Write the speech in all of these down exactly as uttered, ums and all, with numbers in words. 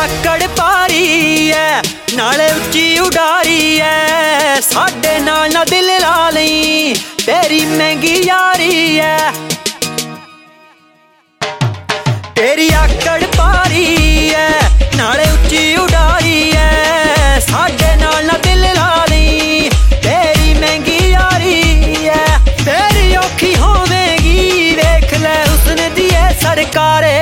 आकड़ पारी है नाले उच्ची उडारी है साडे नाल ना दिल ला लई तेरी महंगी यारी है। तेरी आकड़ पारी है नाले उच्ची उडारी है साडे नाल ना दिल ला लई तेरी महंगी यारी है। तेरी औखी होवेगी वेख ले हुस्न दी है सरकारे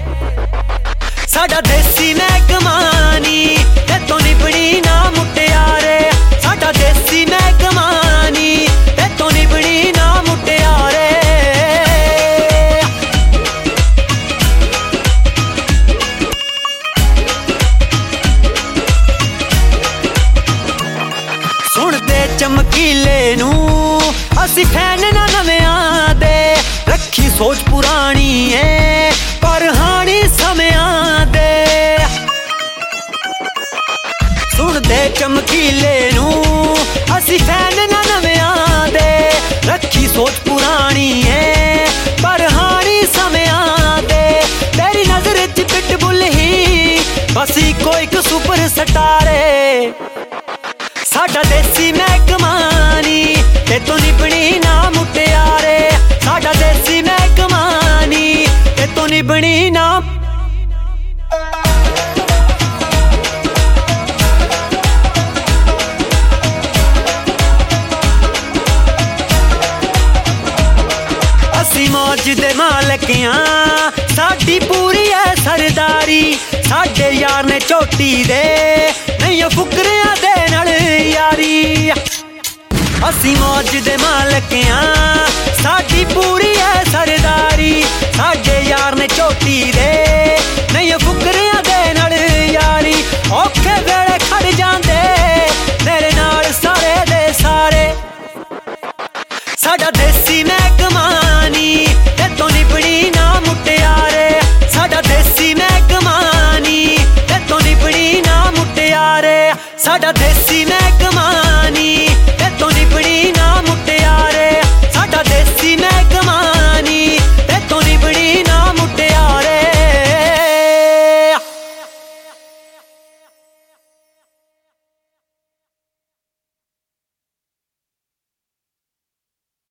साडा देसी महकमानी ते तो निभनी ना मुटियारे साडा देसी महकमानी ते तो निभनी ना मुटियारे। सुनते चमकीले नू असी फैन ना नव्यां दे रखी सोच पुरानी है पर हानी समयां दे। सुनते चमकीले नू असी फैन ना नव्यां दे रखी सोच पुरानी है पर हानी समयां दे। तेरी नजर च पिटबुल ही बस इको इक सुपर स्टारे साडा देसी महकमानी ते तो निभनी ना मुटियारे साडा देसी महकमानी ते तो निभनी ना। असी मौज दे मालकियां साडी पूरी है सरदारी साडे यार ने चोटी दे नहीं फुकरियां दे नाल यारी। असी मौज दे मालकियां साडी पूरी है सरदारी साडे यार ने चोटी दे